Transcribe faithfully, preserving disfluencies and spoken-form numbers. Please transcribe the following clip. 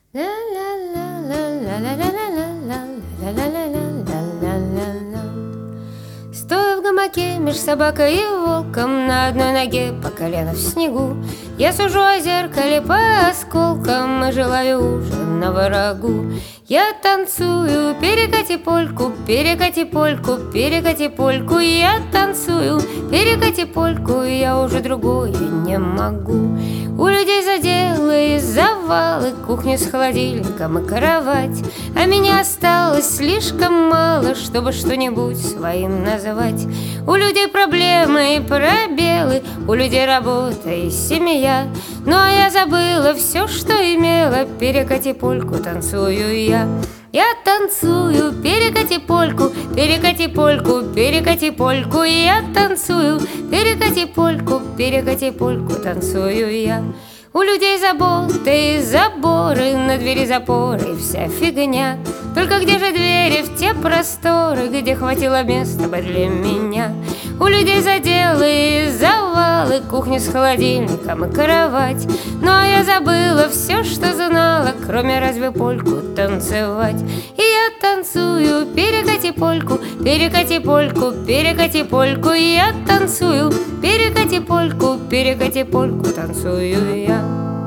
Стоя в гамаке меж собакой и волком, на одной ноге по колено в снегу, я сужу о зеркале по осколкам и желаю ужина врагу. Я танцую, перекати польку, перекати польку, перекати польку. Я танцую, перекати польку, я уже другое не могу. У людей заделы и завалы, кухня с холодильником и кровать, а меня осталось слишком мало, чтобы что-нибудь своим называть. У людей проблемы и пробелы, у людей работа и семья, ну а я забыла все, что имела. Перекати польку, танцую я. Я танцую, перекати польку, перекати польку, перекати польку. Я танцую, перекати польку, перекати польку, танцую я. У людей заботы и заборы, на двери запоры, вся фигня. Только где же двери в те просторы, где хватило места бы для меня? У людей заделы и завалы, кухня с холодильником и кровать, ну а я забыла все, что знала, кроме разве польку танцевать. И я танцую, перекати польку, перекати польку, перекати польку. Я танцую, перекати польку, перекати польку, танцую я.